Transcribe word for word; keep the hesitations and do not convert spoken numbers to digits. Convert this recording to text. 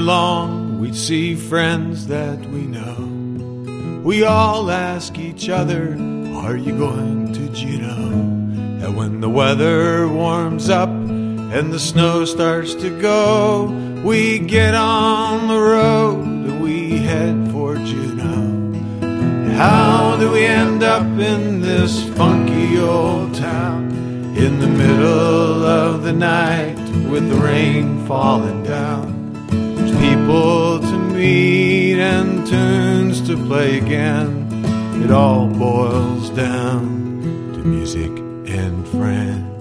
long, we'd see friends that we know. We all ask each other, are you going to Juneau? And when the weather warms up and the snow starts to go, we get on the road and we head for Juneau. How do we end up in this funky old town, in the middle of the night with the rain falling down? There's people to meet and tunes to play again. It all boils down to music and friends.